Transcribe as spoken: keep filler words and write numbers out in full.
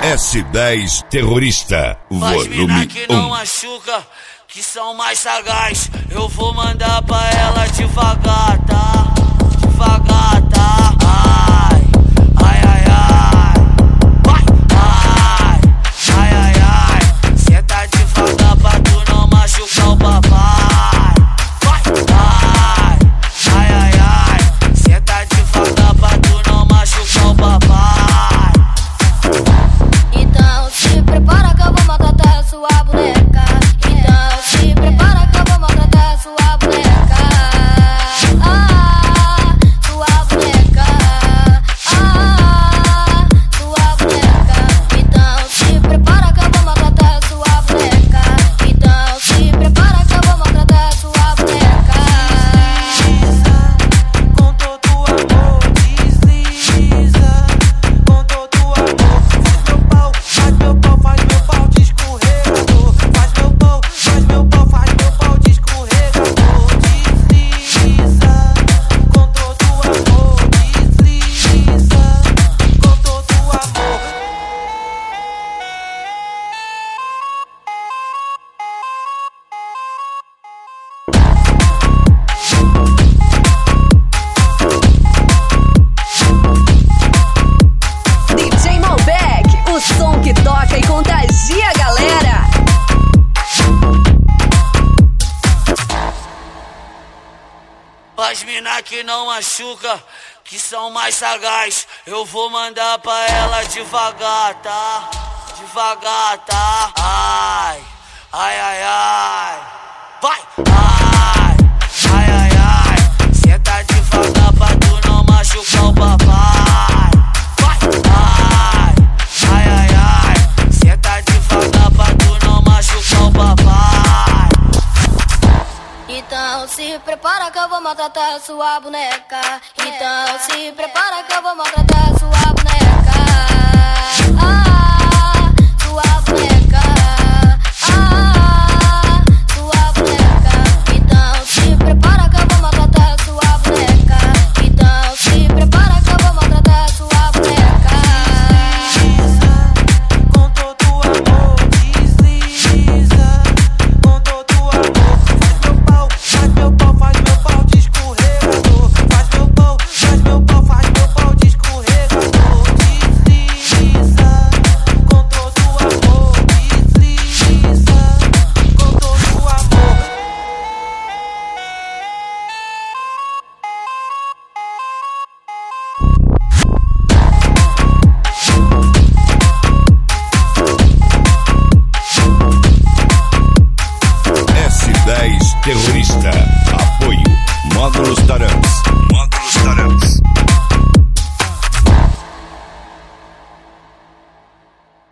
S dez Terrorista, volume que não um. machuca, que são mais sagaz. Eu vou mandar pra ela devagar, tá? Devagar, tá? Ai, ai, ai, ai. Vai, ai, ai, ai, ai. Senta devagar pra tu não machucar o papai. Vai, ai, ai, ai, ai. Senta devagar pra tu não machucar o papai. Então se prepara que eu vou maltratar sua boneca. Então se prepara que eu vou maltratar sua boneca. Ah, sua boneca. Ah, sua boneca. Então se prepara que eu vou maltratar sua boneca. Então se prepara que eu vou maltratar sua boneca. Com todo amor, desliza. Com todo amor, faz meu pau, faz meu pau de escorregador. Faz meu pau, faz meu pau, faz meu pau de escorregador. Desliza. Com todo amor, desliza. Com todo amor. D J Malbec, o som que toca e contagia a galera. As mina que não machuca, que são mais sagaz. Eu vou mandar pra ela devagar, tá? Devagar, tá? Ai, ai, ai, ai. Vai, ai, ai, ai, ai. Senta devagar pra tu não machucar o papai. Vai, ai, ai, ai, ai. Senta devagar pra tu não machucar o papai. Então se prepara que eu vou maltratar sua boneca. Então se prepara que eu vou maltratar sua boneca. Ah, sua boneca. Ah, sua boneca. Então se prepara que eu vou maltratar sua boneca. Então se prepara que eu vou maltratar sua boneca. Com todo amor, desliza. Com todo amor, faz meu pau, faz meu pau de escorregador. Faz meu pau, faz meu pau, faz meu pau de escorregador. Desliza. Com todo amor, desliza. Com todo amor. S dez Terrorista, apoio Módulos Tarangs.